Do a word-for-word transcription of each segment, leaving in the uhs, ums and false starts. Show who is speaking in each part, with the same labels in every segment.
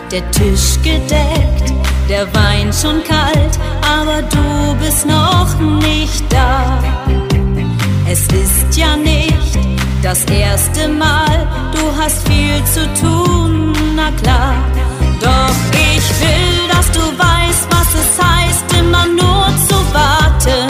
Speaker 1: der Tisch gedeckt, der Wein schon kalt, aber du bist noch nicht da. Es ist ja nicht das erste Mal, du hast viel zu tun, na klar. Doch ich will, dass du weißt, was es heißt, immer nur zu warten.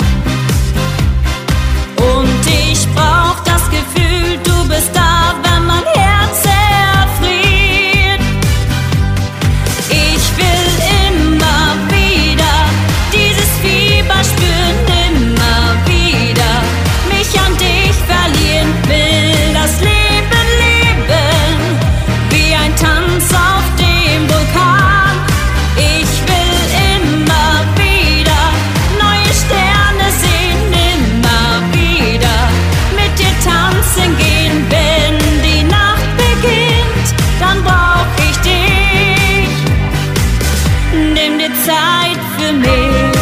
Speaker 1: Und ich brauch das Gefühl, du bist da, wenn mein Herz erfriert. Ich will immer wieder dieses Fieber spüren, immer wieder mich an dich verlieren. Will das Leben leben, wie ein Tanz auf dem Vulkan. Ich will immer wieder neue Sterne sehen, immer wieder mit dir tanzen gehen. Wenn die Nacht beginnt, dann brauch ich dich. Nimm dir Zeit für mich.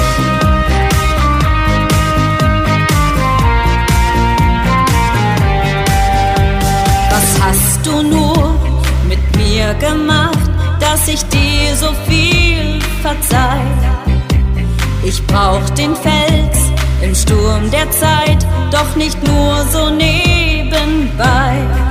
Speaker 1: Was hast du nur mit mir gemacht, dass ich dir so viel verzeih? Ich brauch den Fels im Sturm der Zeit, doch nicht nur so nebenbei.